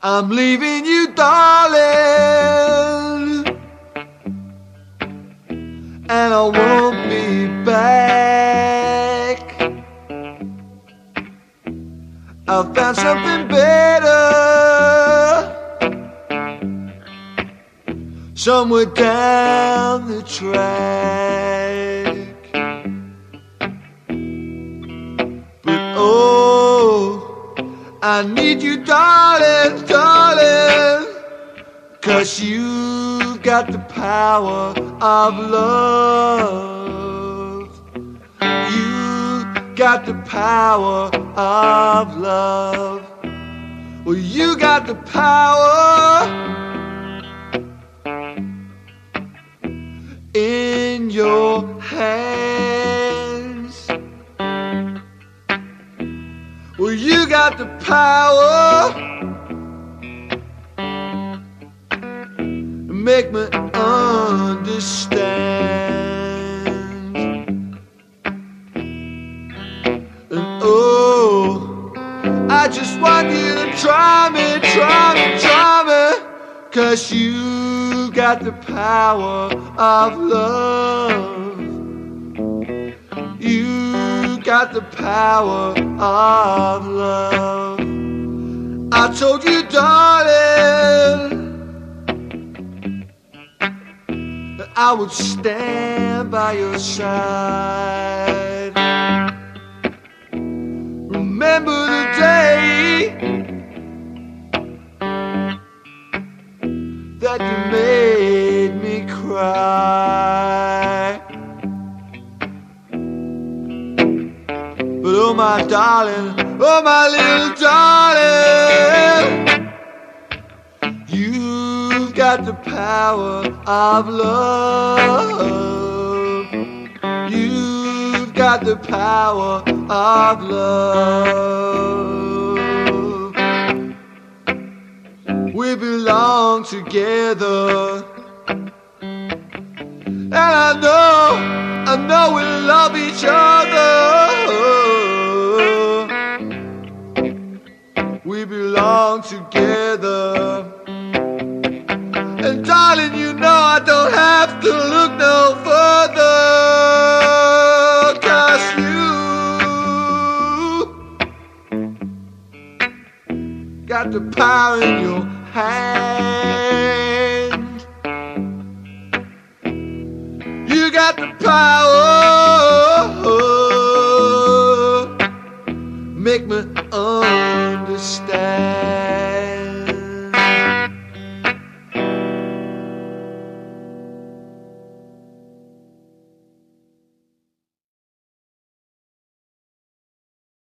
I'm leaving you, darling, and I won't be back. I found something better somewhere down the track. But oh, I need you, darling, darling, 'cause you've got the power of love. You got the power of love. Well, you got the power in your hands. Well, you got the power to make me understand. And oh, I just want you to try me, try me, try me, 'cause you got the power of love. You got the power of love. I told you, darling, that I would stand by your side. Remember the day that you made me cry. But oh my darling, oh my little darling, you've got the power of love. You've got the power of love. We belong together, and I know we love each other. We belong together, and darling, you know I don't have to look no further, 'cause you got the power in your hand. You got the power, make me understand.